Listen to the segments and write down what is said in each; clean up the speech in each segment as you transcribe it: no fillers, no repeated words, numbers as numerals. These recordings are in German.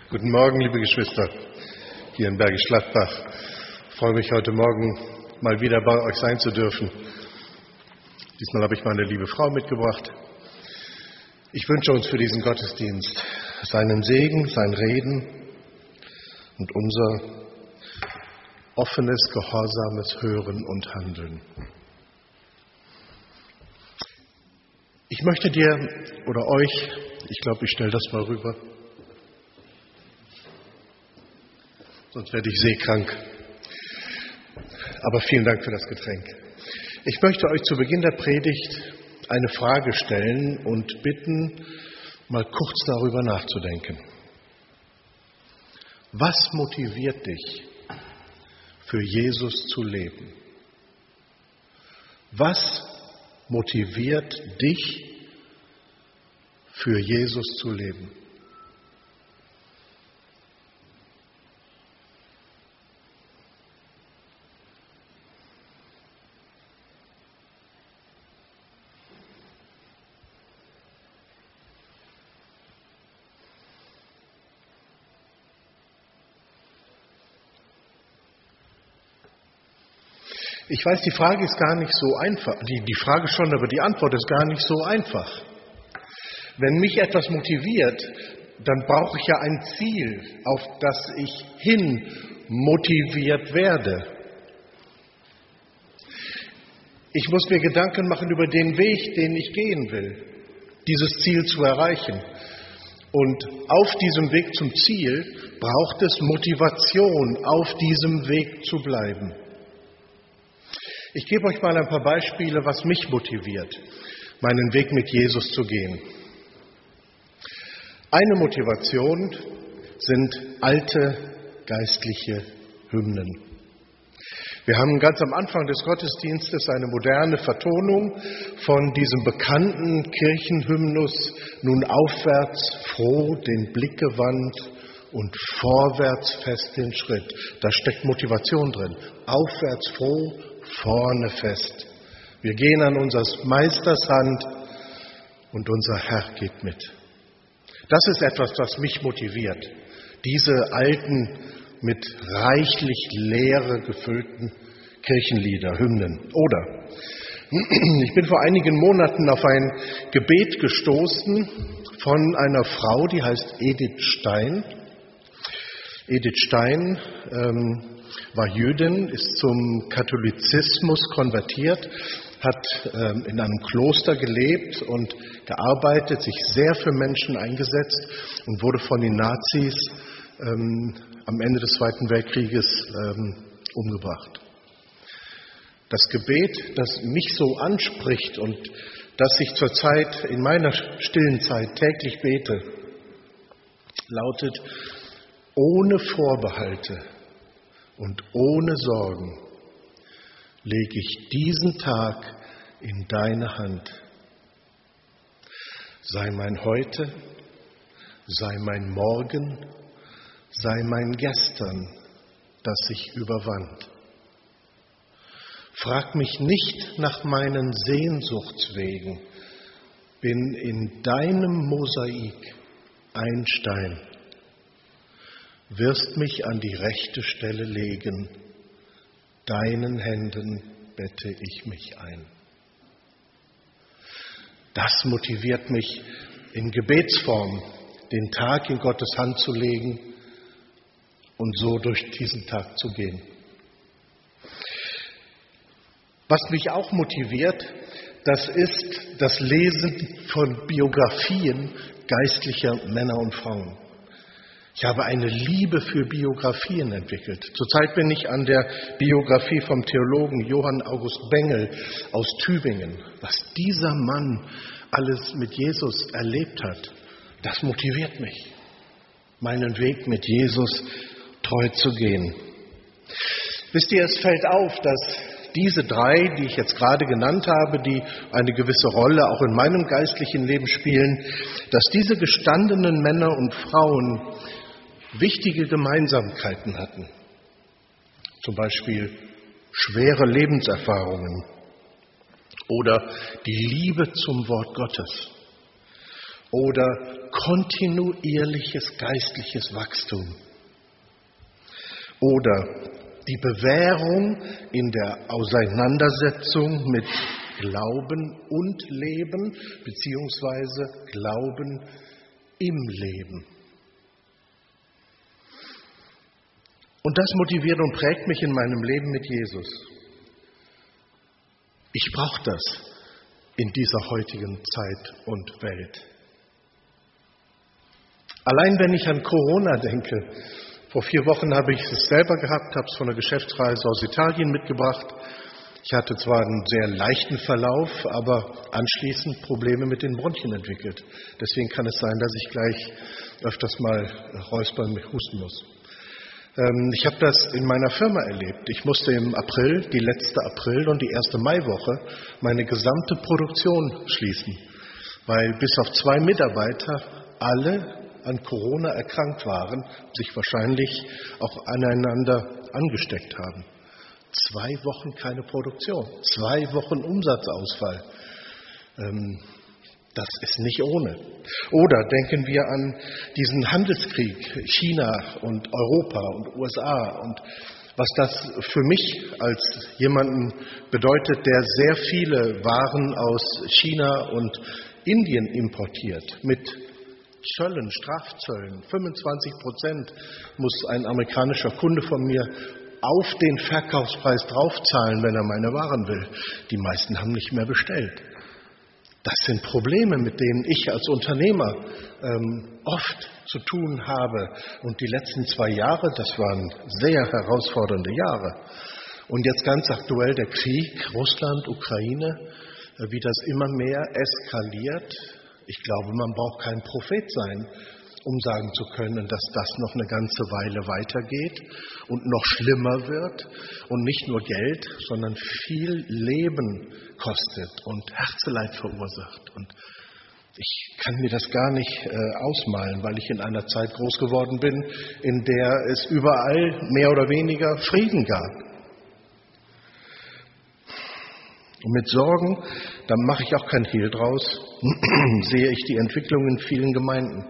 Guten Morgen, liebe Geschwister, hier in Bergisch Gladbach. Ich freue mich, heute Morgen mal wieder bei euch sein zu dürfen. Diesmal habe ich meine liebe Frau mitgebracht. Ich wünsche uns für diesen Gottesdienst seinen Segen, sein Reden und unser offenes, gehorsames Hören und Handeln. Ich möchte dir oder euch, ich glaube, ich stelle das mal rüber, sonst werde ich seekrank. Aber vielen Dank für das Getränk. Ich möchte euch zu Beginn der Predigt eine Frage stellen und bitten, mal kurz darüber nachzudenken. Was motiviert dich, für Jesus zu leben? Was motiviert dich, für Jesus zu leben? Ich weiß, die Frage ist gar nicht so einfach. Die Frage schon, aber die Antwort ist gar nicht so einfach. Wenn mich etwas motiviert, dann brauche ich ja ein Ziel, auf das ich hin motiviert werde. Ich muss mir Gedanken machen über den Weg, den ich gehen will, dieses Ziel zu erreichen. Und auf diesem Weg zum Ziel braucht es Motivation, auf diesem Weg zu bleiben. Ich gebe euch mal ein paar Beispiele, was mich motiviert, meinen Weg mit Jesus zu gehen. Eine Motivation sind alte geistliche Hymnen. Wir haben ganz am Anfang des Gottesdienstes eine moderne Vertonung von diesem bekannten Kirchenhymnus, nun aufwärts froh den Blick gewandt und vorwärts fest den Schritt. Da steckt Motivation drin. Aufwärts froh, vorne fest. Wir gehen an unseres Meisters Hand und unser Herr geht mit. Das ist etwas, was mich motiviert. Diese alten, mit reichlich Leere gefüllten Kirchenlieder, Hymnen. Oder ich bin vor einigen Monaten auf ein Gebet gestoßen von einer Frau, die heißt Edith Stein. Edith Stein war Jüdin, ist zum Katholizismus konvertiert, hat in einem Kloster gelebt und gearbeitet, sich sehr für Menschen eingesetzt und wurde von den Nazis am Ende des Zweiten Weltkrieges umgebracht. Das Gebet, das mich so anspricht und das ich zurzeit in meiner stillen Zeit täglich bete, lautet: Ohne Vorbehalte und ohne Sorgen lege ich diesen Tag in deine Hand. Sei mein Heute, sei mein Morgen, sei mein Gestern, das sich überwand. Frag mich nicht nach meinen Sehnsuchtswegen, bin in deinem Mosaik ein Stein. Wirst mich an die rechte Stelle legen, deinen Händen bette ich mich ein. Das motiviert mich, in Gebetsform den Tag in Gottes Hand zu legen und so durch diesen Tag zu gehen. Was mich auch motiviert, das ist das Lesen von Biografien geistlicher Männer und Frauen. Ich habe eine Liebe für Biografien entwickelt. Zurzeit bin ich an der Biografie vom Theologen Johann August Bengel aus Tübingen. Was dieser Mann alles mit Jesus erlebt hat, das motiviert mich, meinen Weg mit Jesus treu zu gehen. Wisst ihr, es fällt auf, dass diese drei, die ich jetzt gerade genannt habe, die eine gewisse Rolle auch in meinem geistlichen Leben spielen, dass diese gestandenen Männer und Frauen wichtige Gemeinsamkeiten hatten. Zum Beispiel schwere Lebenserfahrungen oder die Liebe zum Wort Gottes oder kontinuierliches geistliches Wachstum. Oder die Bewährung in der Auseinandersetzung mit Glauben und Leben, beziehungsweise Glauben im Leben. Und das motiviert und prägt mich in meinem Leben mit Jesus. Ich brauche das in dieser heutigen Zeit und Welt. Allein wenn ich an Corona denke, vor 4 Wochen habe ich es selber gehabt, habe es von einer Geschäftsreise aus Italien mitgebracht. Ich hatte zwar einen sehr leichten Verlauf, aber anschließend Probleme mit den Bronchien entwickelt. Deswegen kann es sein, dass ich gleich öfters mal räuspern, mich husten muss. Ich habe das in meiner Firma erlebt. Ich musste im April, die letzte April und die erste Maiwoche, meine gesamte Produktion schließen, weil bis auf 2 Mitarbeiter alle an Corona erkrankt waren, sich wahrscheinlich auch aneinander angesteckt haben. 2 Wochen keine Produktion, 2 Wochen Umsatzausfall. Das ist nicht ohne. Oder denken wir an diesen Handelskrieg China und Europa und USA und was das für mich als jemanden bedeutet, der sehr viele Waren aus China und Indien importiert mit Zöllen, Strafzöllen. 25% muss ein amerikanischer Kunde von mir auf den Verkaufspreis draufzahlen, wenn er meine Waren will. Die meisten haben nicht mehr bestellt. Das sind Probleme, mit denen ich als Unternehmer oft zu tun habe. Und die letzten 2 Jahre, das waren sehr herausfordernde Jahre. Und jetzt ganz aktuell der Krieg, Russland, Ukraine, wie das immer mehr eskaliert. Ich glaube, man braucht kein Prophet sein, um sagen zu können, dass das noch eine ganze Weile weitergeht und noch schlimmer wird und nicht nur Geld, sondern viel Leben kostet und Herzeleid verursacht. Und ich kann mir das gar nicht ausmalen, weil ich in einer Zeit groß geworden bin, in der es überall mehr oder weniger Frieden gab. Und mit Sorgen, da mache ich auch kein Hehl draus, sehe ich die Entwicklung in vielen Gemeinden.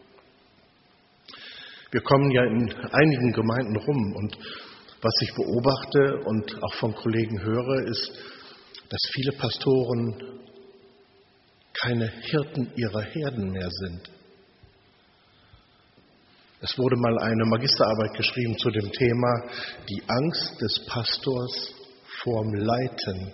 Wir kommen ja in einigen Gemeinden rum und was ich beobachte und auch von Kollegen höre, ist, dass viele Pastoren keine Hirten ihrer Herden mehr sind. Es wurde mal eine Magisterarbeit geschrieben zu dem Thema die Angst des Pastors vorm Leiten.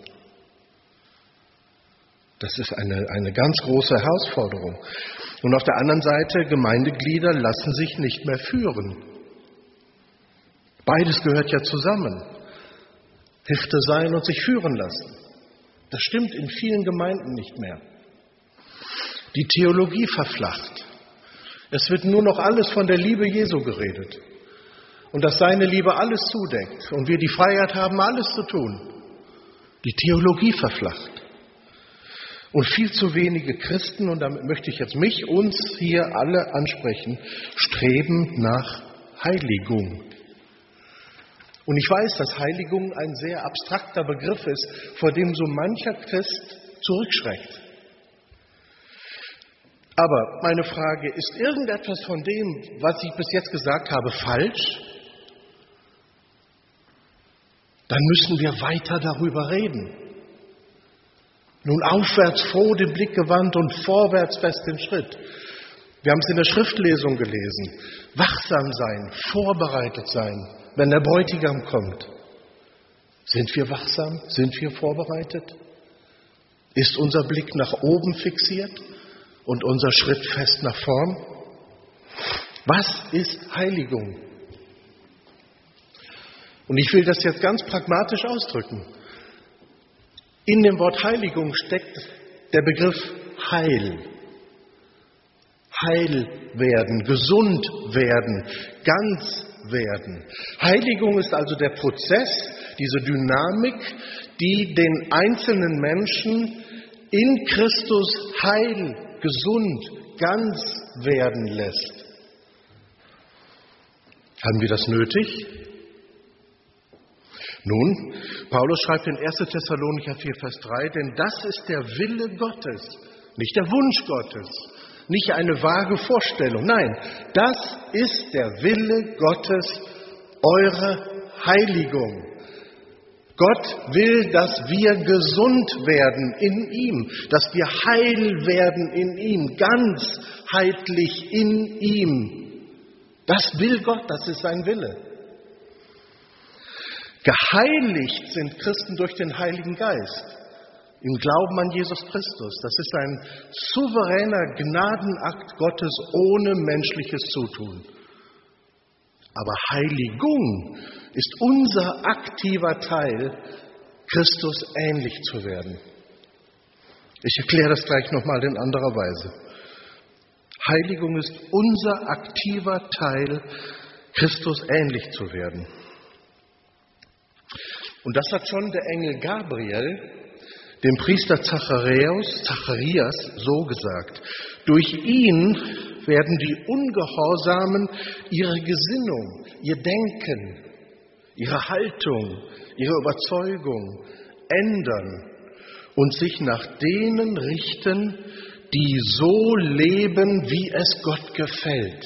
Das ist eine ganz große Herausforderung. Und auf der anderen Seite, Gemeindeglieder lassen sich nicht mehr führen. Beides gehört ja zusammen. Hirte sein und sich führen lassen. Das stimmt in vielen Gemeinden nicht mehr. Die Theologie verflacht. Es wird nur noch alles von der Liebe Jesu geredet. Und dass seine Liebe alles zudeckt. Und wir die Freiheit haben, alles zu tun. Die Theologie verflacht. Und viel zu wenige Christen, und damit möchte ich jetzt uns hier alle ansprechen, streben nach Heiligung. Und ich weiß, dass Heiligung ein sehr abstrakter Begriff ist, vor dem so mancher Christ zurückschreckt. Aber meine Frage, ist irgendetwas von dem, was ich bis jetzt gesagt habe, falsch? Dann müssen wir weiter darüber reden. Nun aufwärts froh den Blick gewandt und vorwärts fest den Schritt. Wir haben es in der Schriftlesung gelesen. Wachsam sein, vorbereitet sein, wenn der Bräutigam kommt. Sind wir wachsam? Sind wir vorbereitet? Ist unser Blick nach oben fixiert und unser Schritt fest nach vorn? Was ist Heiligung? Und ich will das jetzt ganz pragmatisch ausdrücken. In dem Wort Heiligung steckt der Begriff Heil. Heil werden, gesund werden, ganz werden. Heiligung ist also der Prozess, diese Dynamik, die den einzelnen Menschen in Christus heil, gesund, ganz werden lässt. Haben wir das nötig? Nun, Paulus schreibt in 1. Thessalonicher 4, Vers 3, denn das ist der Wille Gottes, nicht der Wunsch Gottes, nicht eine vage Vorstellung. Nein, das ist der Wille Gottes, eure Heiligung. Gott will, dass wir gesund werden in ihm, dass wir heil werden in ihm, ganzheitlich in ihm. Das will Gott, das ist sein Wille. Geheiligt sind Christen durch den Heiligen Geist, im Glauben an Jesus Christus. Das ist ein souveräner Gnadenakt Gottes ohne menschliches Zutun. Aber Heiligung ist unser aktiver Teil, Christus ähnlich zu werden. Ich erkläre das gleich nochmal in anderer Weise. Heiligung ist unser aktiver Teil, Christus ähnlich zu werden. Und das hat schon der Engel Gabriel dem Priester Zacharias so gesagt. Durch ihn werden die Ungehorsamen ihre Gesinnung, ihr Denken, ihre Haltung, ihre Überzeugung ändern und sich nach denen richten, die so leben, wie es Gott gefällt.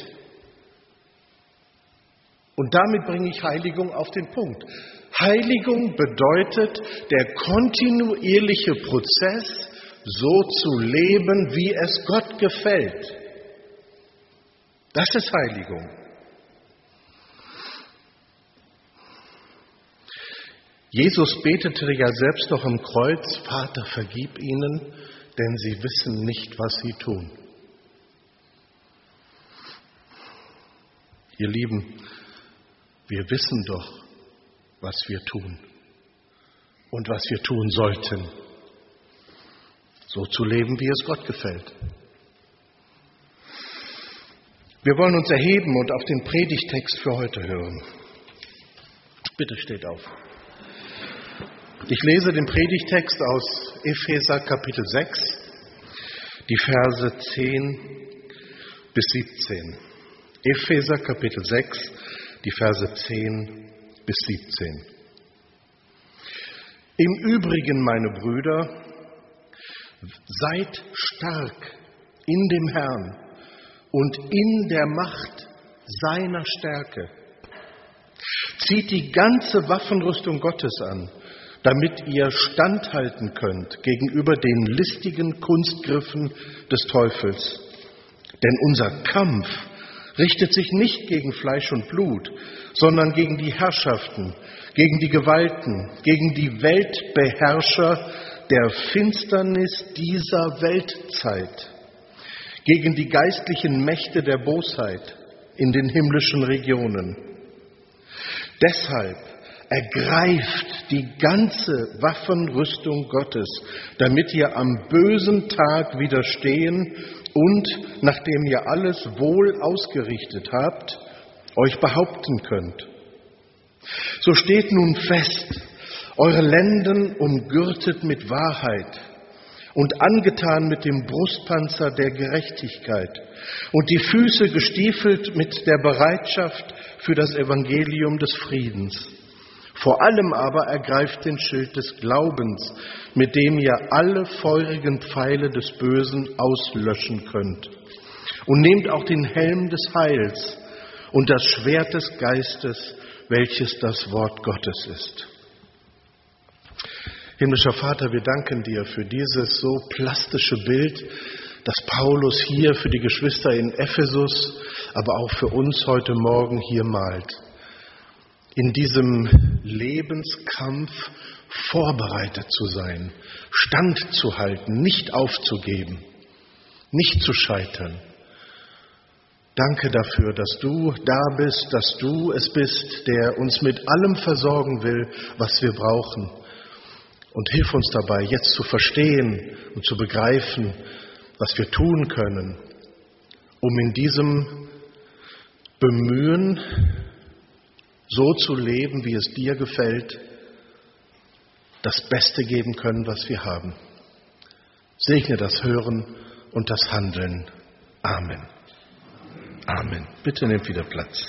Und damit bringe ich Heiligung auf den Punkt. Heiligung bedeutet der kontinuierliche Prozess, so zu leben, wie es Gott gefällt. Das ist Heiligung. Jesus betete ja selbst noch am Kreuz: Vater, vergib ihnen, denn sie wissen nicht, was sie tun. Ihr Lieben, wir wissen doch, was wir tun und was wir tun sollten, so zu leben, wie es Gott gefällt. Wir wollen uns erheben und auf den Predigtext für heute hören. Bitte steht auf. Ich lese den Predigtext aus Epheser Kapitel 6, die Verse 10 bis 17. Epheser Kapitel 6, die Verse 10 bis 17. Im Übrigen, meine Brüder, seid stark in dem Herrn und in der Macht seiner Stärke. Zieht die ganze Waffenrüstung Gottes an, damit ihr standhalten könnt gegenüber den listigen Kunstgriffen des Teufels. Denn unser Kampf richtet sich nicht gegen Fleisch und Blut, sondern gegen die Herrschaften, gegen die Gewalten, gegen die Weltbeherrscher der Finsternis dieser Weltzeit, gegen die geistlichen Mächte der Bosheit in den himmlischen Regionen. Deshalb ergreift die ganze Waffenrüstung Gottes, damit ihr am bösen Tag widerstehen und, nachdem ihr alles wohl ausgerichtet habt, euch behaupten könnt. So steht nun fest, eure Lenden umgürtet mit Wahrheit und angetan mit dem Brustpanzer der Gerechtigkeit und die Füße gestiefelt mit der Bereitschaft für das Evangelium des Friedens. Vor allem aber ergreift den Schild des Glaubens, mit dem ihr alle feurigen Pfeile des Bösen auslöschen könnt. Und nehmt auch den Helm des Heils und das Schwert des Geistes, welches das Wort Gottes ist. Himmlischer Vater, wir danken dir für dieses so plastische Bild, das Paulus hier für die Geschwister in Ephesus, aber auch für uns heute Morgen hier malt. In diesem Lebenskampf vorbereitet zu sein, standzuhalten, nicht aufzugeben, nicht zu scheitern. Danke dafür, dass du da bist, dass du es bist, der uns mit allem versorgen will, was wir brauchen. Und hilf uns dabei, jetzt zu verstehen und zu begreifen, was wir tun können, um in diesem Bemühen, so zu leben, wie es dir gefällt, das Beste geben können, was wir haben. Segne das Hören und das Handeln. Amen. Amen. Bitte nehmt wieder Platz.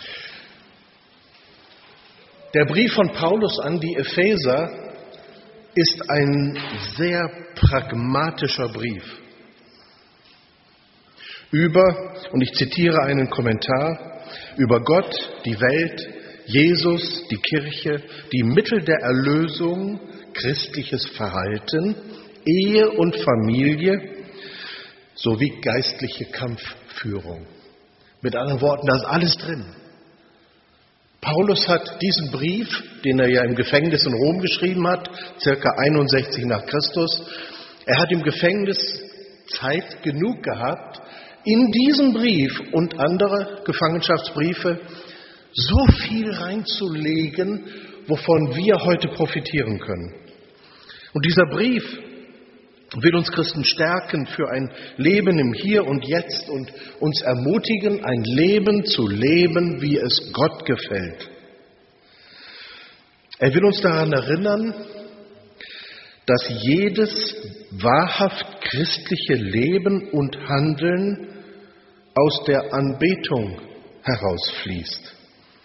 Der Brief von Paulus an die Epheser ist ein sehr pragmatischer Brief und ich zitiere einen Kommentar, über Gott, die Welt, Jesus, die Kirche, die Mittel der Erlösung, christliches Verhalten, Ehe und Familie sowie geistliche Kampfführung. Mit anderen Worten, da ist alles drin. Paulus hat diesen Brief, den er ja im Gefängnis in Rom geschrieben hat, circa 61 nach Christus, er hat im Gefängnis Zeit genug gehabt, in diesen Brief und andere Gefangenschaftsbriefe so viel reinzulegen, wovon wir heute profitieren können. Und dieser Brief will uns Christen stärken für ein Leben im Hier und Jetzt und uns ermutigen, ein Leben zu leben, wie es Gott gefällt. Er will uns daran erinnern, dass jedes wahrhaft christliche Leben und Handeln aus der Anbetung herausfließt.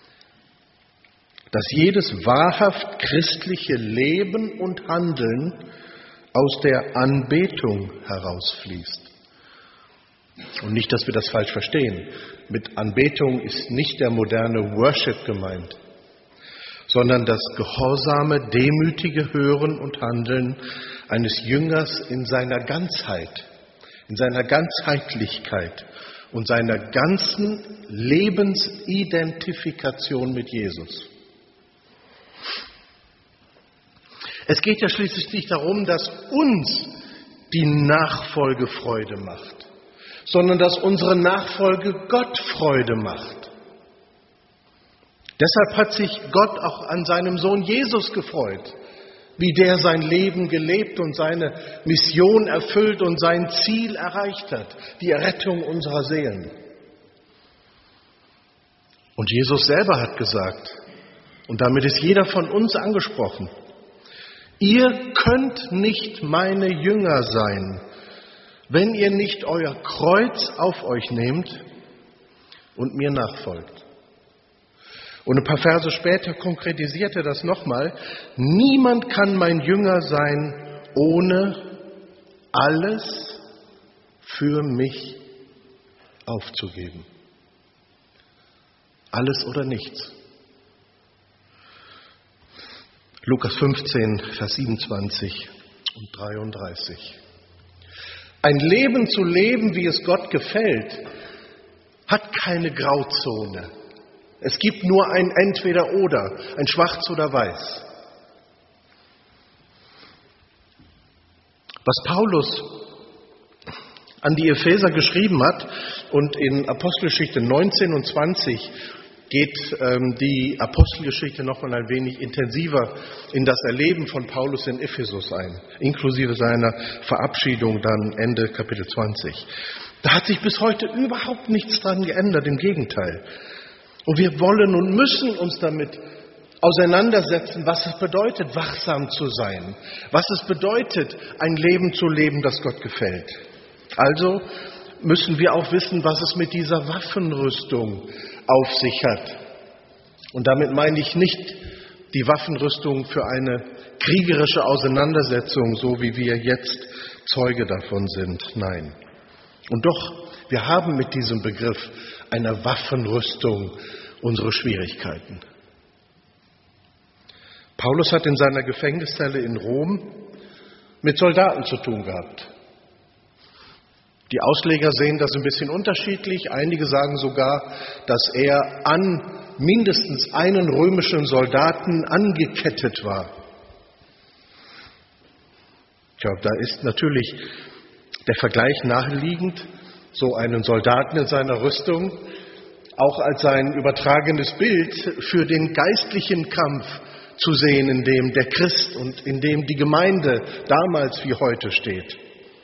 Dass jedes wahrhaft christliche Leben und Handeln aus der Anbetung herausfließt. Und nicht, dass wir das falsch verstehen. Mit Anbetung ist nicht der moderne Worship gemeint, sondern das gehorsame, demütige Hören und Handeln eines Jüngers in seiner Ganzheit, in seiner Ganzheitlichkeit und seiner ganzen Lebensidentifikation mit Jesus. Es geht ja schließlich nicht darum, dass uns die Nachfolge Freude macht, sondern dass unsere Nachfolge Gott Freude macht. Deshalb hat sich Gott auch an seinem Sohn Jesus gefreut, wie der sein Leben gelebt und seine Mission erfüllt und sein Ziel erreicht hat, die Errettung unserer Seelen. Und Jesus selber hat gesagt, und damit ist jeder von uns angesprochen, ihr könnt nicht meine Jünger sein, wenn ihr nicht euer Kreuz auf euch nehmt und mir nachfolgt. Und ein paar Verse später konkretisiert er das nochmal. Niemand kann mein Jünger sein, ohne alles für mich aufzugeben. Alles oder nichts. Lukas 15, Vers 27 und 33. Ein Leben zu leben, wie es Gott gefällt, hat keine Grauzone. Es gibt nur ein Entweder-Oder, ein Schwarz oder Weiß. Was Paulus an die Epheser geschrieben hat, und in Apostelgeschichte 19 und 20 geht die Apostelgeschichte noch mal ein wenig intensiver in das Erleben von Paulus in Ephesus ein, inklusive seiner Verabschiedung dann Ende Kapitel 20. Da hat sich bis heute überhaupt nichts dran geändert, im Gegenteil. Und wir wollen und müssen uns damit auseinandersetzen, was es bedeutet, wachsam zu sein, was es bedeutet, ein Leben zu leben, das Gott gefällt. Also müssen wir auch wissen, was es mit dieser Waffenrüstung auf sich hat. Und damit meine ich nicht die Waffenrüstung für eine kriegerische Auseinandersetzung, so wie wir jetzt Zeuge davon sind. Nein. Und doch, wir haben mit diesem Begriff einer Waffenrüstung unsere Schwierigkeiten. Paulus hat in seiner Gefängniszelle in Rom mit Soldaten zu tun gehabt. Die Ausleger sehen das ein bisschen unterschiedlich. Einige sagen sogar, dass er an mindestens einen römischen Soldaten angekettet war. Tja, da ist natürlich der Vergleich naheliegend, so einen Soldaten in seiner Rüstung auch als ein übertragenes Bild für den geistlichen Kampf zu sehen, in dem der Christ und in dem die Gemeinde damals wie heute steht.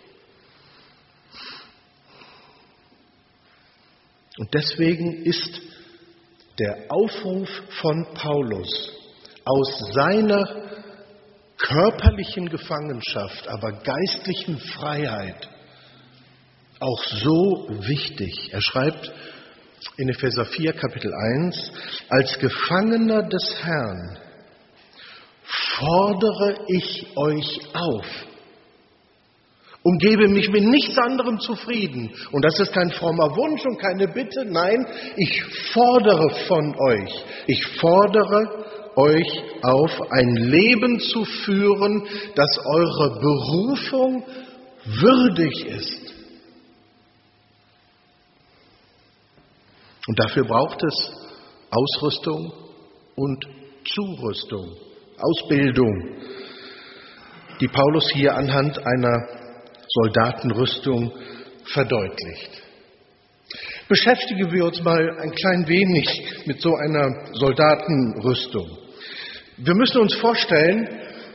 Und deswegen ist der Aufruf von Paulus aus seiner körperlichen Gefangenschaft, aber geistlichen Freiheit auch so wichtig. Er schreibt in Epheser 4, Kapitel 1, als Gefangener des Herrn fordere ich euch auf und gebe mich mit nichts anderem zufrieden. Und das ist kein frommer Wunsch und keine Bitte. Nein, ich fordere von euch. Ich fordere euch auf, ein Leben zu führen, das eurer Berufung würdig ist. Und dafür braucht es Ausrüstung und Zurüstung, Ausbildung, die Paulus hier anhand einer Soldatenrüstung verdeutlicht. Beschäftigen wir uns mal ein klein wenig mit so einer Soldatenrüstung. Wir müssen uns vorstellen,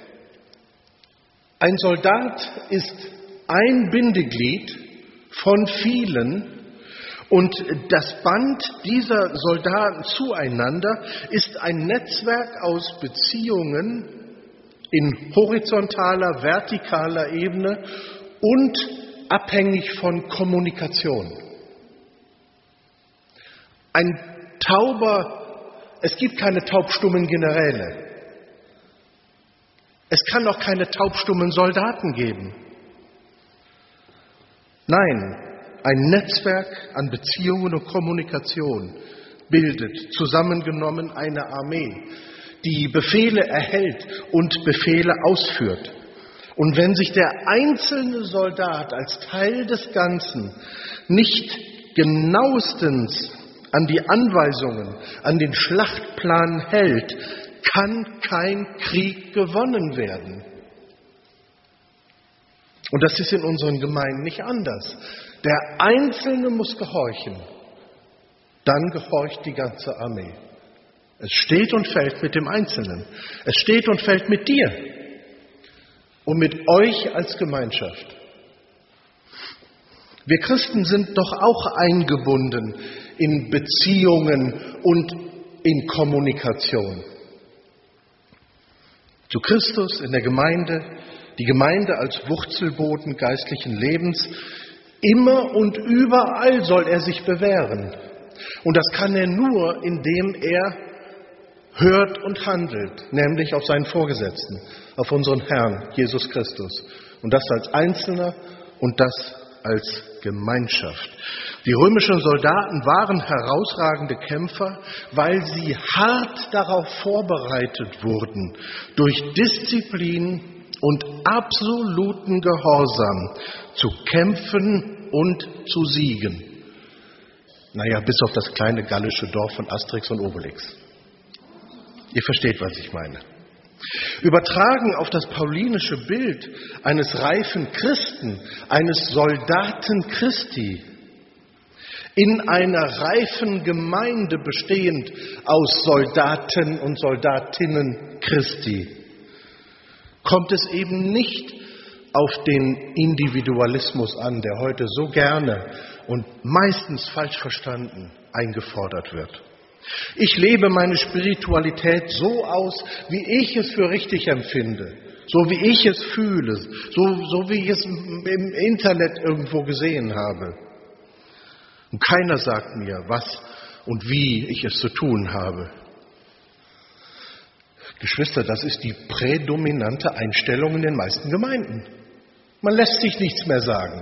ein Soldat ist ein Bindeglied von vielen und das Band dieser Soldaten zueinander ist ein Netzwerk aus Beziehungen in horizontaler, vertikaler Ebene und abhängig von Kommunikation. Es gibt keine taubstummen Generäle. Es kann auch keine taubstummen Soldaten geben. Nein, ein Netzwerk an Beziehungen und Kommunikation bildet zusammengenommen eine Armee, die Befehle erhält und Befehle ausführt. Und wenn sich der einzelne Soldat als Teil des Ganzen nicht genauestens an die Anweisungen, an den Schlachtplan hält, kann kein Krieg gewonnen werden. Und das ist in unseren Gemeinden nicht anders. Der Einzelne muss gehorchen, dann gehorcht die ganze Armee. Es steht und fällt mit dem Einzelnen. Es steht und fällt mit dir und mit euch als Gemeinschaft. Wir Christen sind doch auch eingebunden in Beziehungen und in Kommunikation. Zu Christus in der Gemeinde, die Gemeinde als Wurzelboden geistlichen Lebens. Immer und überall soll er sich bewähren. Und das kann er nur, indem er hört und handelt, nämlich auf seinen Vorgesetzten, auf unseren Herrn Jesus Christus. Und das als Einzelner und das als Gemeinschaft. Die römischen Soldaten waren herausragende Kämpfer, weil sie hart darauf vorbereitet wurden, durch Disziplin und absoluten Gehorsam zu kämpfen und zu siegen. Naja, bis auf das kleine gallische Dorf von Asterix und Obelix. Ihr versteht, was ich meine. Übertragen auf das paulinische Bild eines reifen Christen, eines Soldaten Christi, in einer reifen Gemeinde bestehend aus Soldaten und Soldatinnen Christi, kommt es eben nicht auf den Individualismus an, der heute so gerne und meistens falsch verstanden eingefordert wird. Ich lebe meine Spiritualität so aus, wie ich es für richtig empfinde, so wie ich es fühle, so wie ich es im Internet irgendwo gesehen habe. Und keiner sagt mir, was und wie ich es zu tun habe. Geschwister, das ist die prädominante Einstellung in den meisten Gemeinden. Man lässt sich nichts mehr sagen.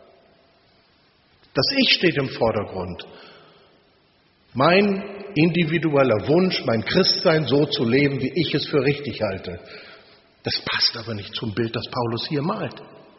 Das Ich steht im Vordergrund. Mein individueller Wunsch, mein Christsein so zu leben, wie ich es für richtig halte. Das passt aber nicht zum Bild, das Paulus hier malt.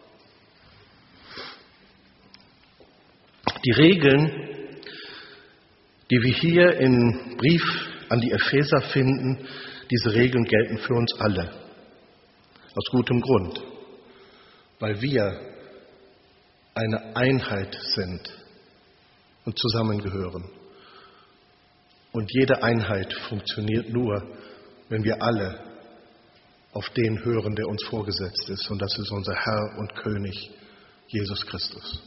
Die Regeln, die wir hier im Brief an die Epheser finden, diese Regeln gelten für uns alle. Aus gutem Grund. Weil wir eine Einheit sind und zusammengehören. Und jede Einheit funktioniert nur, wenn wir alle auf den hören, der uns vorgesetzt ist. Und das ist unser Herr und König, Jesus Christus.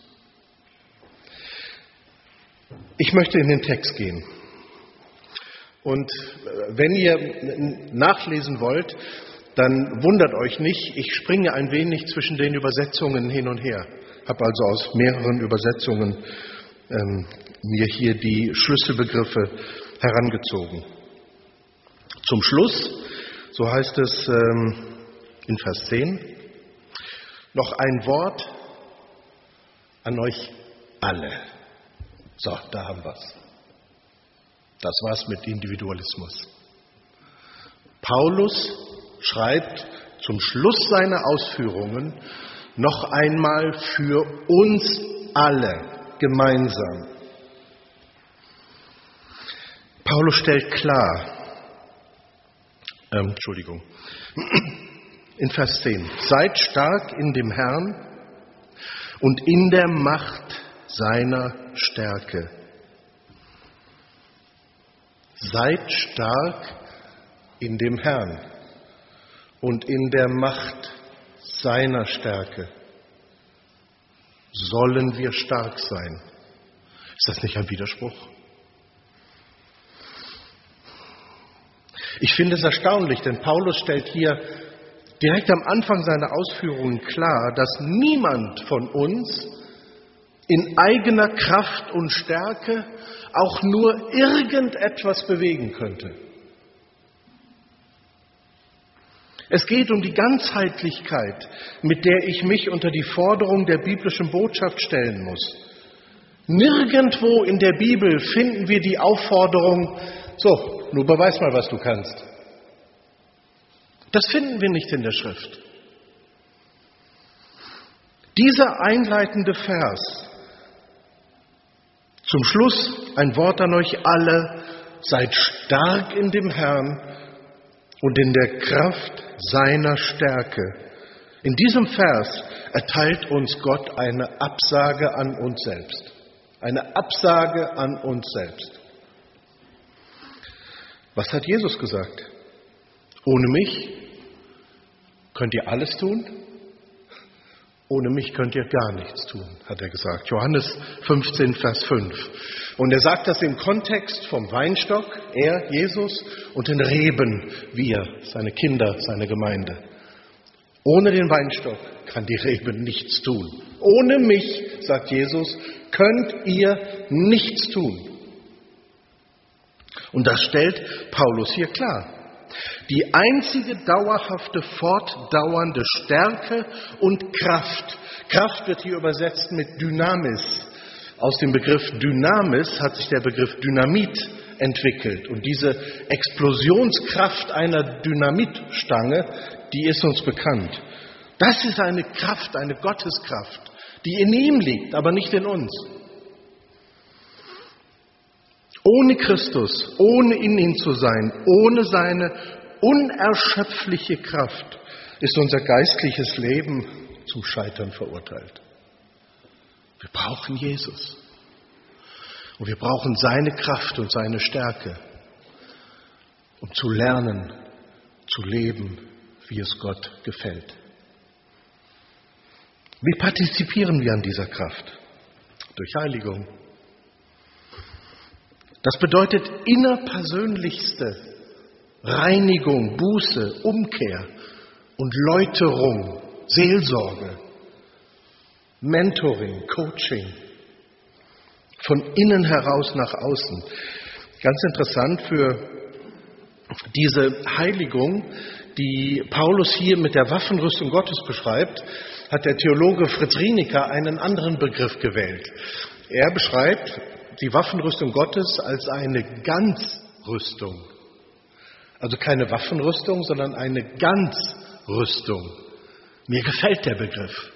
Ich möchte in den Text gehen. Und wenn ihr nachlesen wollt, dann wundert euch nicht, ich springe ein wenig zwischen den Übersetzungen hin und her. Habe also aus mehreren Übersetzungen mir hier die Schlüsselbegriffe herangezogen. Zum Schluss So heißt es in Vers 10. Noch ein Wort an euch alle. So, da haben wir es. Das war's mit Individualismus. Paulus schreibt zum Schluss seiner Ausführungen noch einmal für uns alle gemeinsam. Paulus stellt klar, in Vers 10, seid stark in dem Herrn und in der Macht seiner Stärke. Seid stark in dem Herrn und in der Macht seiner Stärke. Sollen wir stark sein? Ist das nicht ein Widerspruch? Ich finde es erstaunlich, denn Paulus stellt hier direkt am Anfang seiner Ausführungen klar, dass niemand von uns in eigener Kraft und Stärke auch nur irgendetwas bewegen könnte. Es geht um die Ganzheitlichkeit, mit der ich mich unter die Forderung der biblischen Botschaft stellen muss. Nirgendwo in der Bibel finden wir die Aufforderung, so, nur beweis mal, was du kannst. Das finden wir nicht in der Schrift. Dieser einleitende Vers, zum Schluss ein Wort an euch alle, seid stark in dem Herrn und in der Kraft seiner Stärke. In diesem Vers erteilt uns Gott eine Absage an uns selbst. Eine Absage an uns selbst. Was hat Jesus gesagt? Ohne mich könnt ihr alles tun? Ohne mich könnt ihr gar nichts tun, hat er gesagt. Johannes 15, Vers 5. Und er sagt das im Kontext vom Weinstock, er, Jesus, und den Reben, wir, seine Kinder, seine Gemeinde. Ohne den Weinstock kann die Rebe nichts tun. Ohne mich, sagt Jesus, könnt ihr nichts tun. Und das stellt Paulus hier klar. Die einzige dauerhafte, fortdauernde Stärke und Kraft. Kraft wird hier übersetzt mit Dynamis. Aus dem Begriff Dynamis hat sich der Begriff Dynamit entwickelt. Und diese Explosionskraft einer Dynamitstange, die ist uns bekannt. Das ist eine Kraft, eine Gotteskraft, die in ihm liegt, aber nicht in uns. Ohne Christus, ohne in ihm zu sein, ohne seine unerschöpfliche Kraft ist unser geistliches Leben zum Scheitern verurteilt. Wir brauchen Jesus. Und wir brauchen seine Kraft und seine Stärke, um zu lernen, zu leben, wie es Gott gefällt. Wie partizipieren wir an dieser Kraft? Durch Heiligung. Das bedeutet innerpersönlichste Reinigung, Buße, Umkehr und Läuterung, Seelsorge, Mentoring, Coaching, von innen heraus nach außen. Ganz interessant für diese Heiligung, die Paulus hier mit der Waffenrüstung Gottes beschreibt, hat der Theologe Fritz Rienecker einen anderen Begriff gewählt. Er beschreibt die Waffenrüstung Gottes als eine Ganzrüstung. Also keine Waffenrüstung, sondern eine Ganzrüstung. Mir gefällt der Begriff.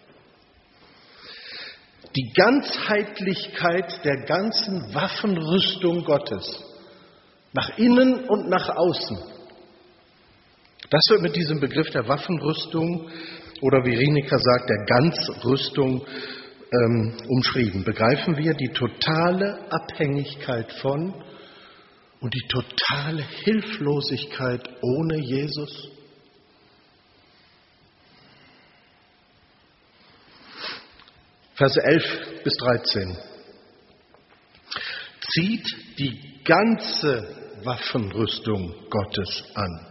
Die Ganzheitlichkeit der ganzen Waffenrüstung Gottes. Nach innen und nach außen. Das wird mit diesem Begriff der Waffenrüstung oder wie Rienecker sagt, der Ganzrüstung umschrieben. Begreifen wir die totale Abhängigkeit von und die totale Hilflosigkeit ohne Jesus? Verse 11 bis 13. Zieht die ganze Waffenrüstung Gottes an.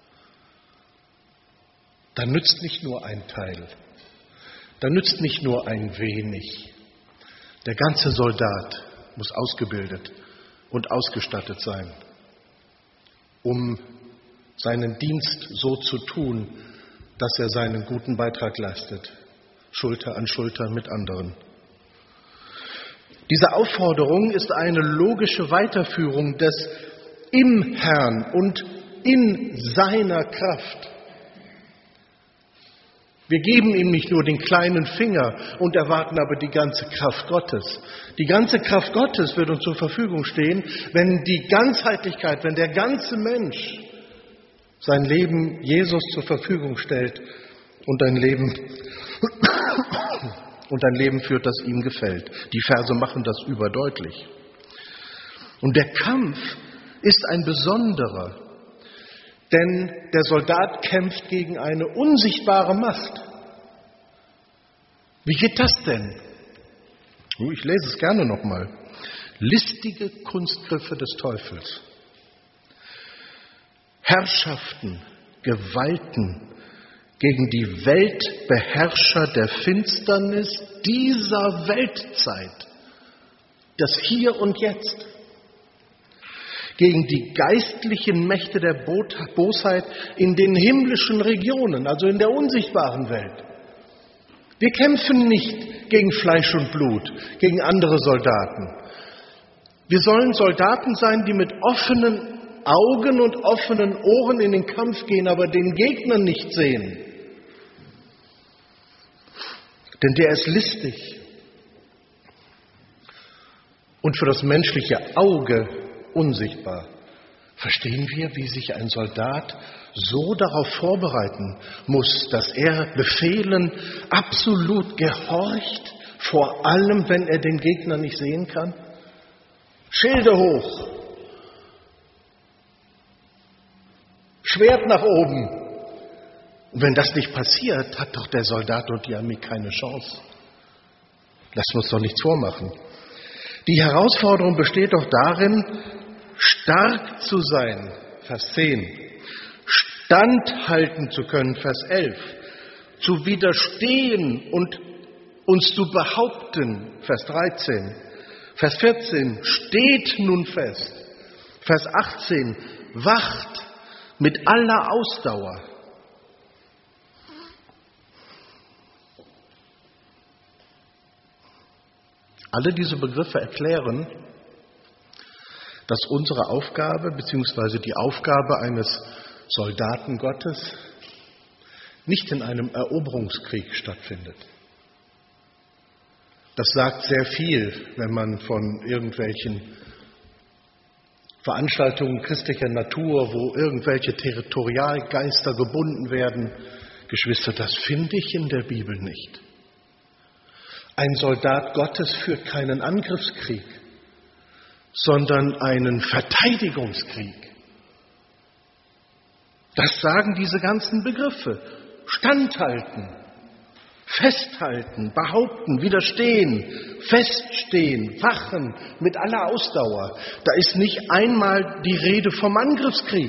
Da nützt nicht nur ein Teil. Da nützt nicht nur ein wenig. Der ganze Soldat muss ausgebildet und ausgestattet sein, um seinen Dienst so zu tun, dass er seinen guten Beitrag leistet, Schulter an Schulter mit anderen. Diese Aufforderung ist eine logische Weiterführung des im Herrn und in seiner Kraft. Wir geben ihm nicht nur den kleinen Finger und erwarten aber die ganze Kraft Gottes. Die ganze Kraft Gottes wird uns zur Verfügung stehen, wenn die Ganzheitlichkeit, wenn der ganze Mensch sein Leben Jesus zur Verfügung stellt und ein Leben führt, das ihm gefällt. Die Verse machen das überdeutlich. Und der Kampf ist ein besonderer, denn der Soldat kämpft gegen eine unsichtbare Macht. Wie geht das denn? Ich lese es gerne nochmal. Listige Kunstgriffe des Teufels. Herrschaften, Gewalten gegen die Weltbeherrscher der Finsternis dieser Weltzeit, das Hier und Jetzt, gegen die geistlichen Mächte der Bosheit in den himmlischen Regionen, also in der unsichtbaren Welt. Wir kämpfen nicht gegen Fleisch und Blut, gegen andere Soldaten. Wir sollen Soldaten sein, die mit offenen Augen und offenen Ohren in den Kampf gehen, aber den Gegner nicht sehen. Denn der ist listig und für das menschliche Auge unsichtbar. Verstehen wir, wie sich ein Soldat so darauf vorbereiten muss, dass er Befehlen absolut gehorcht, vor allem, wenn er den Gegner nicht sehen kann? Schilde hoch, Schwert nach oben. Und wenn das nicht passiert, hat doch der Soldat und die Armee keine Chance. Lassen wir uns doch nichts vormachen. Die Herausforderung besteht doch darin, stark zu sein, Vers 10, standhalten zu können, Vers 11, zu widerstehen und uns zu behaupten, Vers 13, Vers 14, steht nun fest, Vers 18, wacht mit aller Ausdauer. Alle diese Begriffe erklären, dass unsere Aufgabe bzw. die Aufgabe eines Soldaten Gottes nicht in einem Eroberungskrieg stattfindet. Das sagt sehr viel, wenn man von irgendwelchen Veranstaltungen christlicher Natur, wo irgendwelche Territorialgeister gebunden werden. Geschwister, das finde ich in der Bibel nicht. Ein Soldat Gottes führt keinen Angriffskrieg, sondern einen Verteidigungskrieg. Das sagen diese ganzen Begriffe. Standhalten, festhalten, behaupten, widerstehen, feststehen, wachen mit aller Ausdauer. Da ist nicht einmal die Rede vom Angriffskrieg.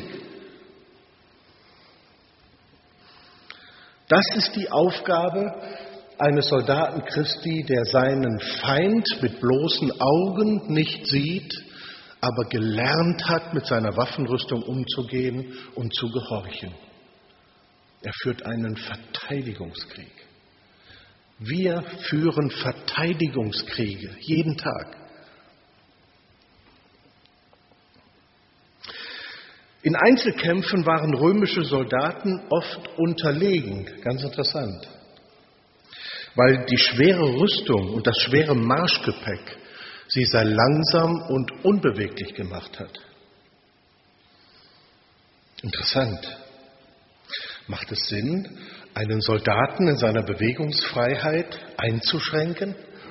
Das ist die Aufgabe eines Soldaten Christi, der seinen Feind mit bloßen Augen nicht sieht, aber gelernt hat, mit seiner Waffenrüstung umzugehen und zu gehorchen. Er führt einen Verteidigungskrieg. Wir führen Verteidigungskriege jeden Tag. In Einzelkämpfen waren römische Soldaten oft unterlegen, ganz interessant, weil die schwere Rüstung und das schwere Marschgepäck sie sehr langsam und unbeweglich gemacht hat. Interessant. Macht es Sinn, einen Soldaten in seiner Bewegungsfreiheit einzuschränken?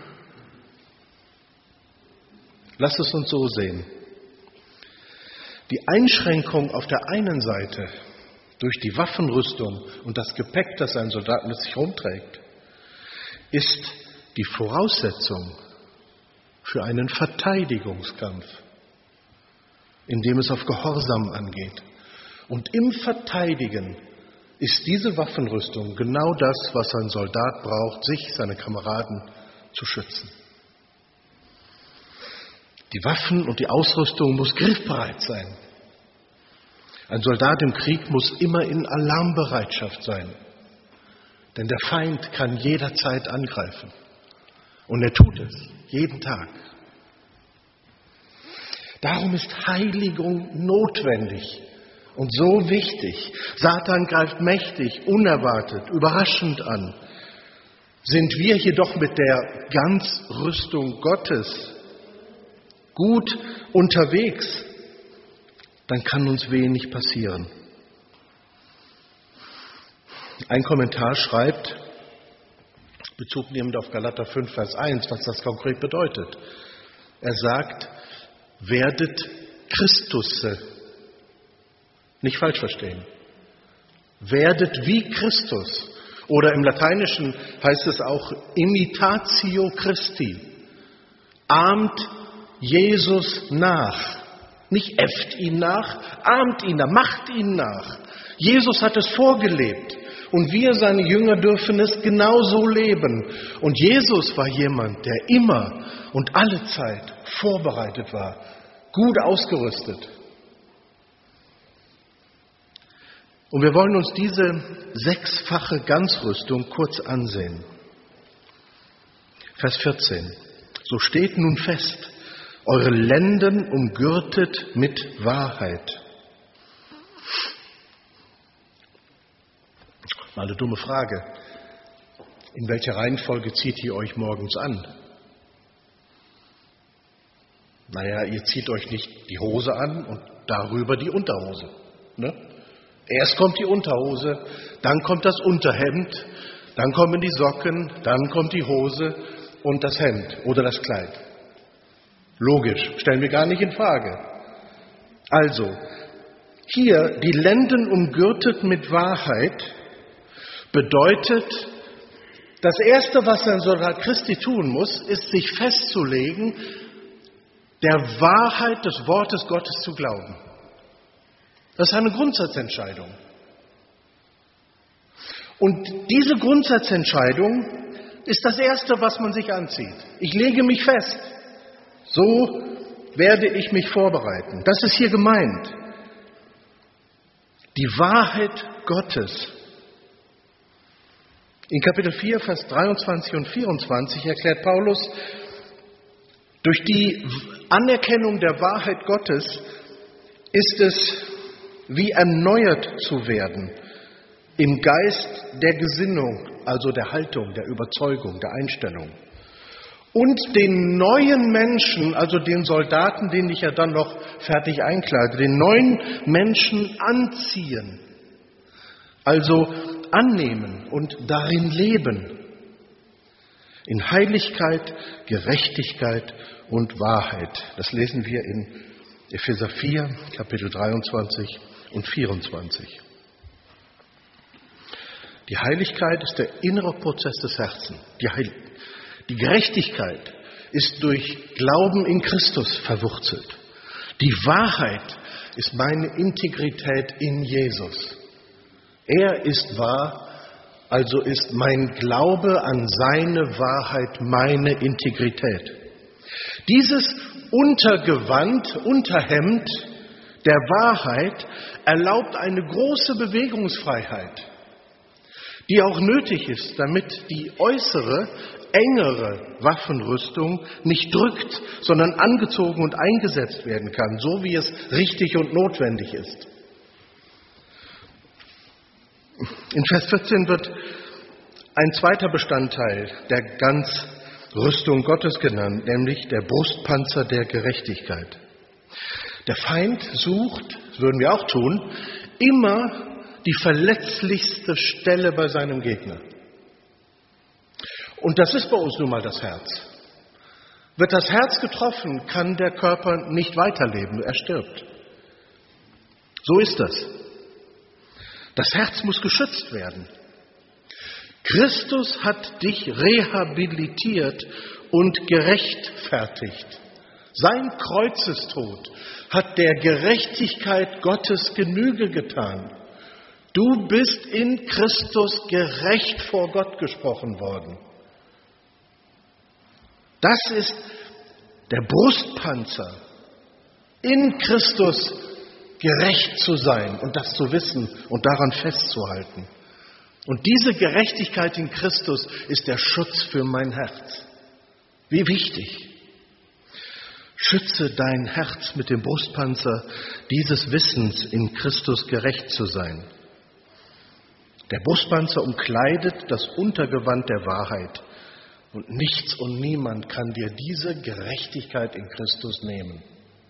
Lass es uns so sehen. Die Einschränkung auf der einen Seite durch die Waffenrüstung und das Gepäck, das ein Soldat mit sich rumträgt, ist die Voraussetzung für einen Verteidigungskampf, in dem es auf Gehorsam angeht. Und im Verteidigen ist diese Waffenrüstung genau das, was ein Soldat braucht, sich, seine Kameraden zu schützen. Die Waffen und die Ausrüstung muss griffbereit sein. Ein Soldat im Krieg muss immer in Alarmbereitschaft sein, denn der Feind kann jederzeit angreifen. Und er tut es, jeden Tag. Darum ist Heiligung notwendig und so wichtig. Satan greift mächtig, unerwartet, überraschend an. Sind wir jedoch mit der Ganzrüstung Gottes gut unterwegs, dann kann uns wenig passieren. Ein Kommentar schreibt, Bezug nehmend auf Galater 5, Vers 1, was das konkret bedeutet. Er sagt, werdet Christusse. Nicht falsch verstehen. Werdet wie Christus. Oder im Lateinischen heißt es auch Imitatio Christi. Ahmt Jesus nach. Nicht äfft ihn nach, ahmt ihn nach, macht ihn nach. Jesus hat es vorgelebt. Und wir, seine Jünger, dürfen es genauso leben. Und Jesus war jemand, der immer und alle Zeit vorbereitet war, gut ausgerüstet. Und wir wollen uns diese 6-fache Ganzrüstung kurz ansehen. Vers 14. So steht nun fest, eure Lenden umgürtet mit Wahrheit. Mal eine dumme Frage. In welcher Reihenfolge zieht ihr euch morgens an? Naja, ihr zieht euch nicht die Hose an und darüber die Unterhose. Ne? Erst kommt die Unterhose, dann kommt das Unterhemd, dann kommen die Socken, dann kommt die Hose und das Hemd oder das Kleid. Logisch, stellen wir gar nicht in Frage. Also, hier die Lenden umgürtet mit Wahrheit bedeutet, das Erste, was ein Soldat Christi tun muss, ist sich festzulegen, der Wahrheit des Wortes Gottes zu glauben. Das ist eine Grundsatzentscheidung. Und diese Grundsatzentscheidung ist das Erste, was man sich anzieht. Ich lege mich fest. So werde ich mich vorbereiten. Das ist hier gemeint. Die Wahrheit Gottes. In Kapitel 4, Vers 23 und 24 erklärt Paulus, durch die Anerkennung der Wahrheit Gottes ist es wie erneuert zu werden im Geist der Gesinnung, also der Haltung, der Überzeugung, der Einstellung. Und den neuen Menschen, also den Soldaten, den ich ja dann noch fertig einkleide, den neuen Menschen anziehen, also annehmen und darin leben. In Heiligkeit, Gerechtigkeit und Wahrheit. Das lesen wir in Epheser 4, Kapitel 23 und 24. Die Heiligkeit ist der innere Prozess des Herzens. Die Gerechtigkeit ist durch Glauben in Christus verwurzelt. Die Wahrheit ist meine Integrität in Jesus. Er ist wahr, also ist mein Glaube an seine Wahrheit meine Integrität. Dieses Untergewand, Unterhemd der Wahrheit erlaubt eine große Bewegungsfreiheit, die auch nötig ist, damit die äußere, engere Waffenrüstung nicht drückt, sondern angezogen und eingesetzt werden kann, so wie es richtig und notwendig ist. In Vers 14 wird ein zweiter Bestandteil der Ganzrüstung Gottes genannt, nämlich der Brustpanzer der Gerechtigkeit. Der Feind sucht, das würden wir auch tun, immer die verletzlichste Stelle bei seinem Gegner. Und das ist bei uns nun mal das Herz. Wird das Herz getroffen, kann der Körper nicht weiterleben, er stirbt. So ist das. Das Herz muss geschützt werden. Christus hat dich rehabilitiert und gerechtfertigt. Sein Kreuzestod hat der Gerechtigkeit Gottes Genüge getan. Du bist in Christus gerecht vor Gott gesprochen worden. Das ist der Brustpanzer. In Christus gerecht zu sein und das zu wissen und daran festzuhalten. Und diese Gerechtigkeit in Christus ist der Schutz für mein Herz. Wie wichtig. Schütze dein Herz mit dem Brustpanzer dieses Wissens, in Christus gerecht zu sein. Der Brustpanzer umkleidet das Untergewand der Wahrheit. Und nichts und niemand kann dir diese Gerechtigkeit in Christus nehmen.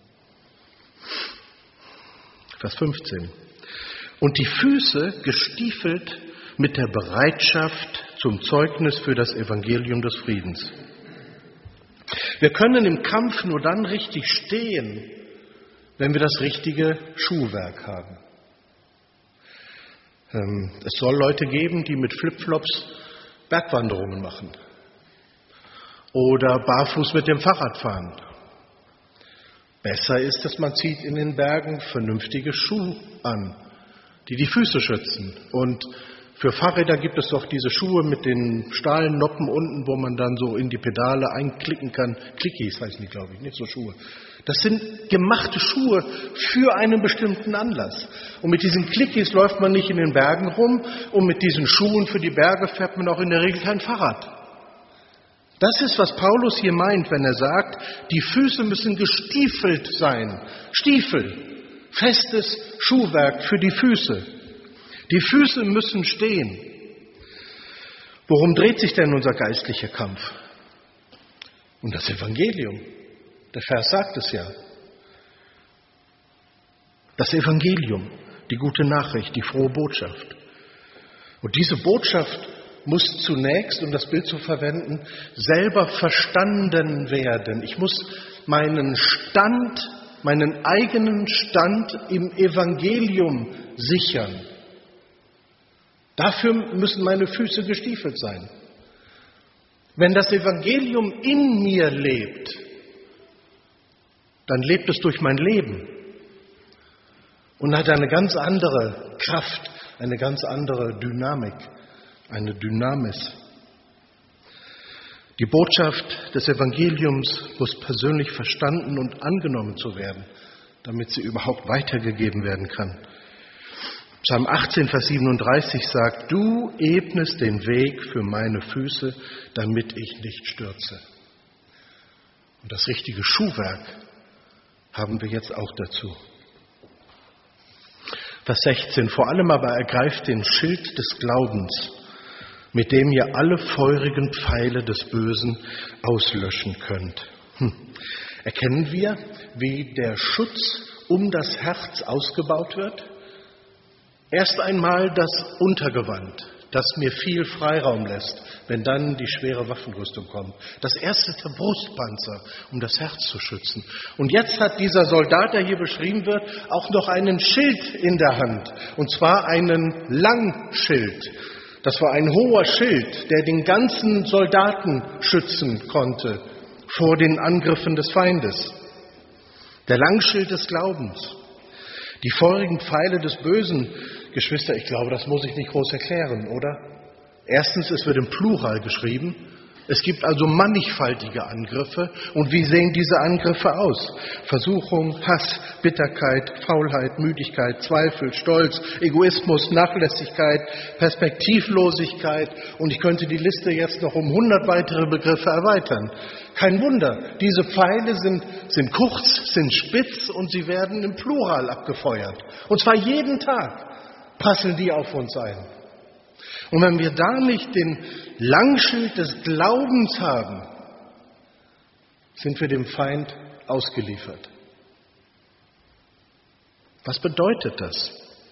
Vers 15. Und die Füße gestiefelt mit der Bereitschaft zum Zeugnis für das Evangelium des Friedens. Wir können im Kampf nur dann richtig stehen, wenn wir das richtige Schuhwerk haben. Es soll Leute geben, die mit Flipflops Bergwanderungen machen oder barfuß mit dem Fahrrad fahren. Besser ist es, man zieht in den Bergen vernünftige Schuhe an, die die Füße schützen. Und für Fahrräder gibt es doch diese Schuhe mit den Stahlnoppen unten, wo man dann so in die Pedale einklicken kann. Clickies heißen die, glaube ich, nicht so Schuhe. Das sind gemachte Schuhe für einen bestimmten Anlass. Und mit diesen Clickies läuft man nicht in den Bergen rum und mit diesen Schuhen für die Berge fährt man auch in der Regel kein Fahrrad. Das ist, was Paulus hier meint, wenn er sagt, die Füße müssen gestiefelt sein. Stiefel, festes Schuhwerk für die Füße. Die Füße müssen stehen. Worum dreht sich denn unser geistlicher Kampf? Um das Evangelium. Der Vers sagt es ja. Das Evangelium, die gute Nachricht, die frohe Botschaft. Und diese Botschaft muss zunächst, um das Bild zu verwenden, selber verstanden werden. Ich muss meinen eigenen Stand im Evangelium sichern. Dafür müssen meine Füße gestiefelt sein. Wenn das Evangelium in mir lebt, dann lebt es durch mein Leben und hat eine ganz andere Kraft, eine ganz andere Dynamik, eine Dynamis. Die Botschaft des Evangeliums muss persönlich verstanden und angenommen zu werden, damit sie überhaupt weitergegeben werden kann. Psalm 18, Vers 37 sagt, du ebnest den Weg für meine Füße, damit ich nicht stürze. Und das richtige Schuhwerk haben wir jetzt auch dazu. Vers 16, vor allem aber ergreift den Schild des Glaubens, mit dem ihr alle feurigen Pfeile des Bösen auslöschen könnt. Erkennen wir, wie der Schutz um das Herz ausgebaut wird? Erst einmal das Untergewand, das mir viel Freiraum lässt, wenn dann die schwere Waffenrüstung kommt. Das erste ist der Brustpanzer, um das Herz zu schützen. Und jetzt hat dieser Soldat, der hier beschrieben wird, auch noch einen Schild in der Hand. Und zwar einen Langschild. Das war ein hoher Schild, der den ganzen Soldaten schützen konnte vor den Angriffen des Feindes. Der Langschild des Glaubens. Die feurigen Pfeile des Bösen, Geschwister, ich glaube, das muss ich nicht groß erklären, oder? Erstens, es wird im Plural geschrieben. Es gibt also mannigfaltige Angriffe. Und wie sehen diese Angriffe aus? Versuchung, Hass, Bitterkeit, Faulheit, Müdigkeit, Zweifel, Stolz, Egoismus, Nachlässigkeit, Perspektivlosigkeit. Und ich könnte die Liste jetzt noch um 100 weitere Begriffe erweitern. Kein Wunder, diese Pfeile sind kurz, sind spitz und sie werden im Plural abgefeuert. Und zwar jeden Tag prasseln die auf uns ein. Und wenn wir da nicht den Langschild des Glaubens haben, sind wir dem Feind ausgeliefert. Was bedeutet das?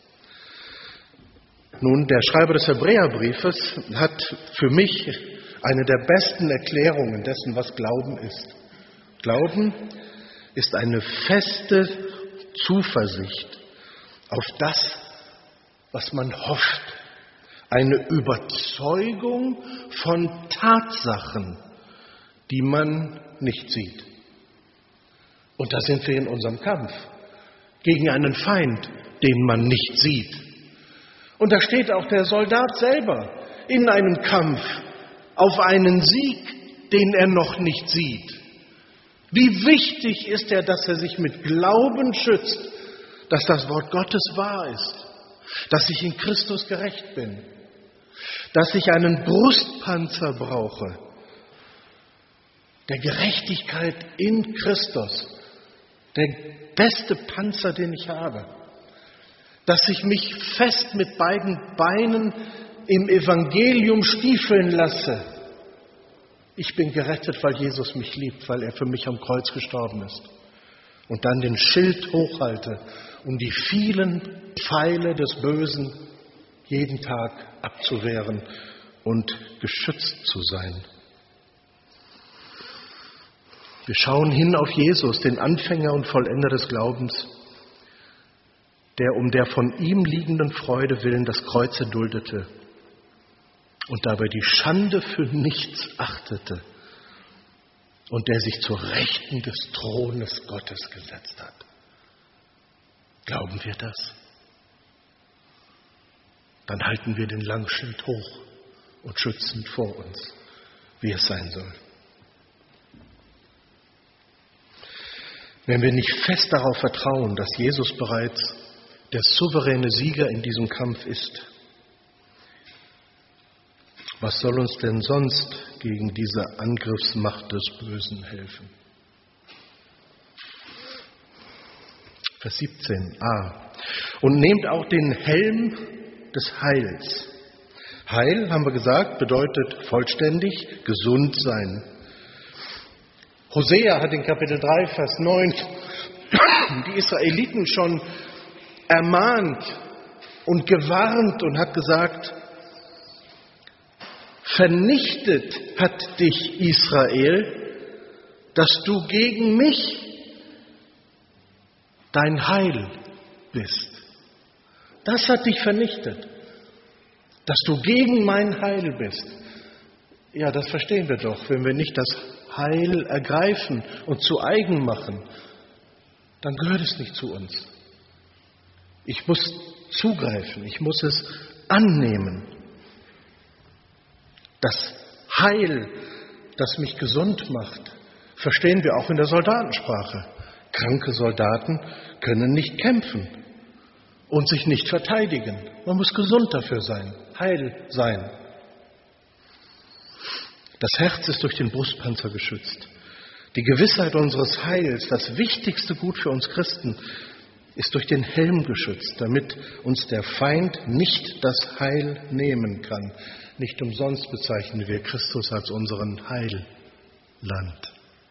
Nun, der Schreiber des Hebräerbriefes hat für mich eine der besten Erklärungen dessen, was Glauben ist. Glauben ist eine feste Zuversicht auf das, was man hofft. Eine Überzeugung von Tatsachen, die man nicht sieht. Und da sind wir in unserem Kampf gegen einen Feind, den man nicht sieht. Und da steht auch der Soldat selber in einem Kampf auf einen Sieg, den er noch nicht sieht. Wie wichtig ist er, dass er sich mit Glauben schützt, dass das Wort Gottes wahr ist, dass ich in Christus gerecht bin, dass ich einen Brustpanzer brauche, der Gerechtigkeit in Christus, der beste Panzer, den ich habe, dass ich mich fest mit beiden Beinen im Evangelium stiefeln lasse. Ich bin gerettet, weil Jesus mich liebt, weil er für mich am Kreuz gestorben ist. Und dann den Schild hochhalte, um die vielen Pfeile des Bösen jeden Tag abzuwehren und geschützt zu sein. Wir schauen hin auf Jesus, den Anfänger und Vollender des Glaubens, der um der von ihm liegenden Freude willen das Kreuz erduldete und dabei die Schande für nichts achtete und der sich zur Rechten des Thrones Gottes gesetzt hat. Glauben wir das? Dann halten wir den Langschild hoch und schützend vor uns, wie es sein soll. Wenn wir nicht fest darauf vertrauen, dass Jesus bereits der souveräne Sieger in diesem Kampf ist, was soll uns denn sonst gegen diese Angriffsmacht des Bösen helfen? Vers 17a. Und nehmt auch den Helm des Heils. Heil, haben wir gesagt, bedeutet vollständig, gesund sein. Hosea hat in Kapitel 3, Vers 9 die Israeliten schon ermahnt und gewarnt und hat gesagt, vernichtet hat dich Israel, dass du gegen mich dein Heil bist. Das hat dich vernichtet, dass du gegen mein Heil bist. Ja, das verstehen wir doch. Wenn wir nicht das Heil ergreifen und zu eigen machen, dann gehört es nicht zu uns. Ich muss zugreifen, ich muss es annehmen. Das Heil, das mich gesund macht, verstehen wir auch in der Soldatensprache. Kranke Soldaten können nicht kämpfen und sich nicht verteidigen. Man muss gesund dafür sein, heil sein. Das Herz ist durch den Brustpanzer geschützt. Die Gewissheit unseres Heils, das wichtigste Gut für uns Christen, ist durch den Helm geschützt, damit uns der Feind nicht das Heil nehmen kann. Nicht umsonst bezeichnen wir Christus als unseren Heilland.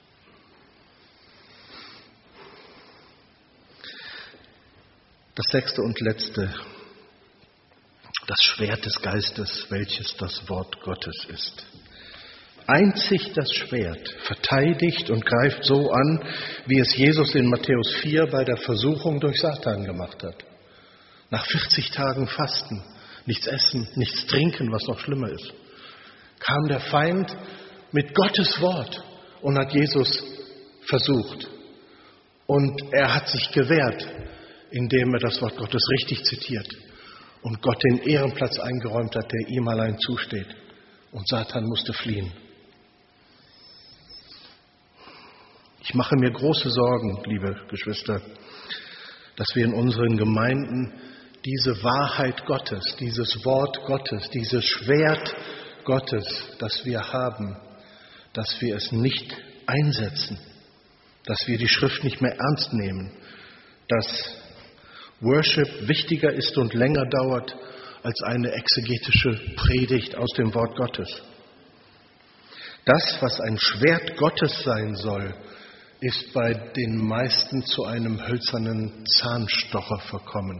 Das sechste und letzte, das Schwert des Geistes, welches das Wort Gottes ist. Einzig das Schwert verteidigt und greift so an, wie es Jesus in Matthäus 4 bei der Versuchung durch Satan gemacht hat. Nach 40 Tagen Fasten, nichts essen, nichts trinken, was noch schlimmer ist, kam der Feind mit Gottes Wort und hat Jesus versucht. Und er hat sich gewehrt, indem er das Wort Gottes richtig zitiert und Gott den Ehrenplatz eingeräumt hat, der ihm allein zusteht. Und Satan musste fliehen. Ich mache mir große Sorgen, liebe Geschwister, dass wir in unseren Gemeinden diese Wahrheit Gottes, dieses Wort Gottes, dieses Schwert Gottes, das wir haben, dass wir es nicht einsetzen, dass wir die Schrift nicht mehr ernst nehmen, dass Worship wichtiger ist und länger dauert als eine exegetische Predigt aus dem Wort Gottes. Das, was ein Schwert Gottes sein soll, ist bei den meisten zu einem hölzernen Zahnstocher verkommen.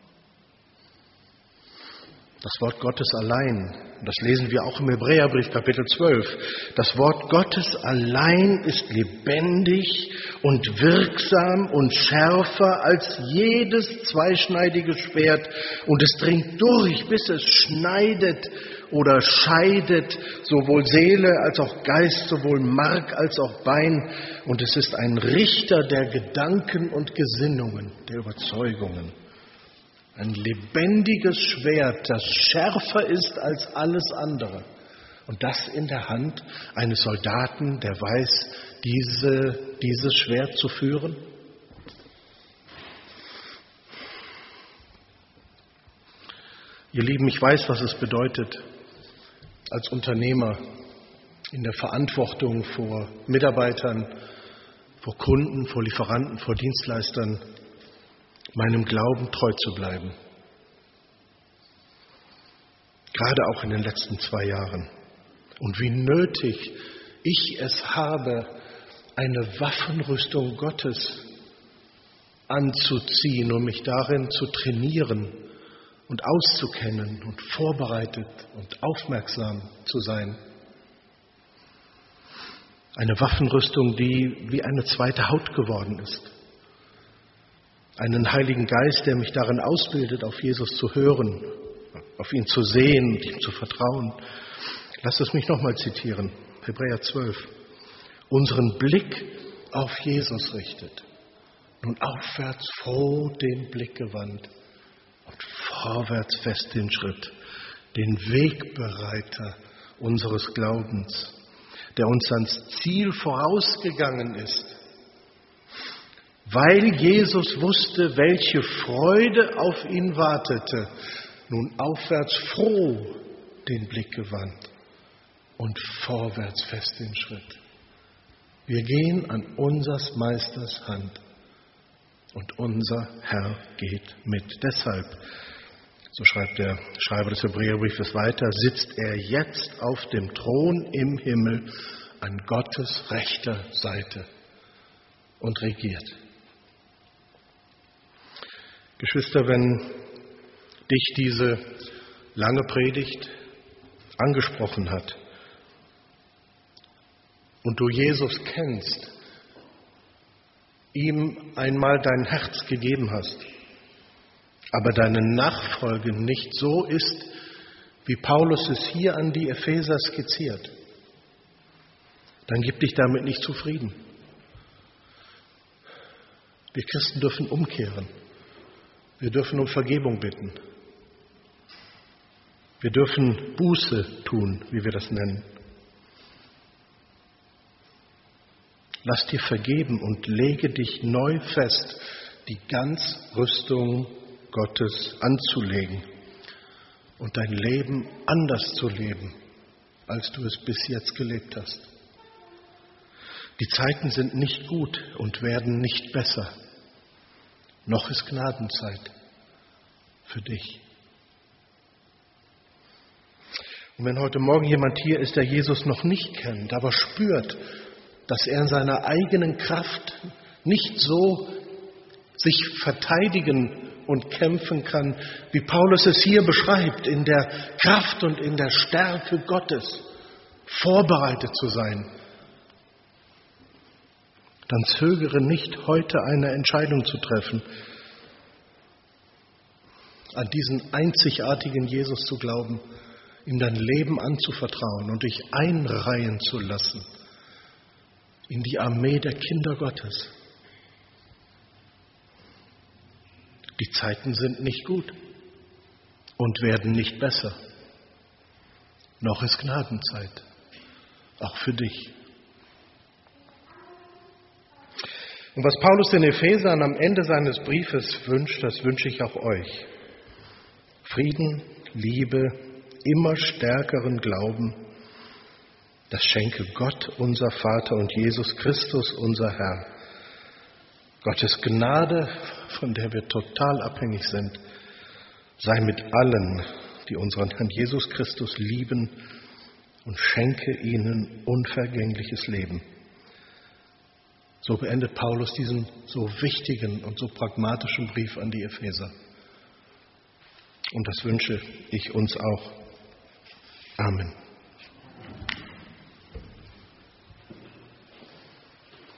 Das Wort Gottes allein, das lesen wir auch im Hebräerbrief Kapitel 12, das Wort Gottes allein ist lebendig und wirksam und schärfer als jedes zweischneidige Schwert und es dringt durch, bis es schneidet oder scheidet, sowohl Seele als auch Geist, sowohl Mark als auch Bein und es ist ein Richter der Gedanken und Gesinnungen, der Überzeugungen. Ein lebendiges Schwert, das schärfer ist als alles andere. Und das in der Hand eines Soldaten, der weiß, dieses Schwert zu führen. Ihr Lieben, ich weiß, was es bedeutet, als Unternehmer in der Verantwortung vor Mitarbeitern, vor Kunden, vor Lieferanten, vor Dienstleistern, meinem Glauben treu zu bleiben. Gerade auch in den letzten 2 Jahren. Und wie nötig ich es habe, eine Waffenrüstung Gottes anzuziehen und mich darin zu trainieren und auszukennen und vorbereitet und aufmerksam zu sein. Eine Waffenrüstung, die wie eine zweite Haut geworden ist. Einen Heiligen Geist, der mich darin ausbildet, auf Jesus zu hören, auf ihn zu sehen und ihm zu vertrauen. Lasst es mich nochmal zitieren, Hebräer 12. Unseren Blick auf Jesus richtet, nun aufwärts froh den Blick gewandt und vorwärts fest den Schritt, den Wegbereiter unseres Glaubens, der uns ans Ziel vorausgegangen ist, weil Jesus wusste, welche Freude auf ihn wartete, nun aufwärts froh den Blick gewandt und vorwärts fest den Schritt. Wir gehen an unsers Meisters Hand und unser Herr geht mit. Deshalb, so schreibt der Schreiber des Hebräerbriefes weiter, sitzt er jetzt auf dem Thron im Himmel an Gottes rechter Seite und regiert. Geschwister, wenn dich diese lange Predigt angesprochen hat und du Jesus kennst, ihm einmal dein Herz gegeben hast, aber deine Nachfolge nicht so ist, wie Paulus es hier an die Epheser skizziert, dann gib dich damit nicht zufrieden. Wir Christen dürfen umkehren. Wir dürfen um Vergebung bitten. Wir dürfen Buße tun, wie wir das nennen. Lass dir vergeben und lege dich neu fest, die Ganzrüstung Gottes anzulegen und dein Leben anders zu leben, als du es bis jetzt gelebt hast. Die Zeiten sind nicht gut und werden nicht besser. Noch ist Gnadenzeit für dich. Und wenn heute Morgen jemand hier ist, der Jesus noch nicht kennt, aber spürt, dass er in seiner eigenen Kraft nicht so sich verteidigen und kämpfen kann, wie Paulus es hier beschreibt, in der Kraft und in der Stärke Gottes vorbereitet zu sein, dann zögere nicht, heute eine Entscheidung zu treffen, an diesen einzigartigen Jesus zu glauben, ihm dein Leben anzuvertrauen und dich einreihen zu lassen in die Armee der Kinder Gottes. Die Zeiten sind nicht gut und werden nicht besser. Noch ist Gnadenzeit, auch für dich. Und was Paulus den Ephesern am Ende seines Briefes wünscht, das wünsche ich auch euch. Frieden, Liebe, immer stärkeren Glauben, das schenke Gott, unser Vater, und Jesus Christus, unser Herr. Gottes Gnade, von der wir total abhängig sind, sei mit allen, die unseren Herrn Jesus Christus lieben, und schenke ihnen unvergängliches Leben. So beendet Paulus diesen so wichtigen und so pragmatischen Brief an die Epheser. Und das wünsche ich uns auch. Amen.